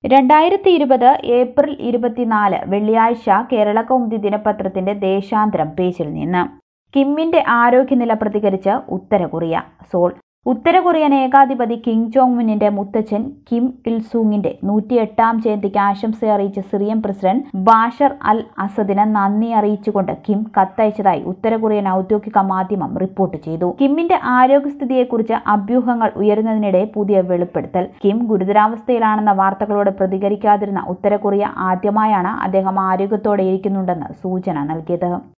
2020 April 24 വെള്ളിയാഴ്ച കേരളകൗമുദി ദിനപത്രത്തിന്റെ ദേശാന്തരം പേജിൽ നിന്ന് കിമ്മിന്റെ ആരോഗ്യനില പ്രതികരിച്ച് ഉത്തര കൊറിയ. സോൾ. ഉത്തര കൊറിയൻ ഏകാധിപതി കിം ജോങ് ഉന്നിന്റെ മുത്തച്ഛൻ കിം ഇൽ സൂങ്ങിന്റെ 108ാം ജയന്തിക്ക് ആശംസയറിയിച്ച സിറിയൻ പ്രസിഡന്റ് ബാഷർ അൽ അസദിന് നന്ദി അറിയിച്ചുകൊണ്ട് കിം കത്തയച്ചതായി ഉത്തര കൊറിയൻ ഔദ്യോഗിക മാധ്യമം റിപ്പോർട്ട് ചെയ്തു. കിമ്മിന്റെ ആരോഗ്യസ്ഥിതിയെക്കുറിച്ച് അഭ്യൂഹങ്ങൾ ഉയരുന്നതിനിടെ പുതിയ വെളിപ്പെടുത്തൽ. കിം ഗുരുതരാവസ്ഥയിലാണെന്ന വാർത്തകളോട് പ്രതികരിക്കാതിരുന്ന ഉത്തര കൊറിയ ആദ്യമായാണ് അദ്ദേഹം ആരോഗ്യത്തോടെ ഇരിക്കുന്നുണ്ടെന്ന് സൂചന നൽകിയത്.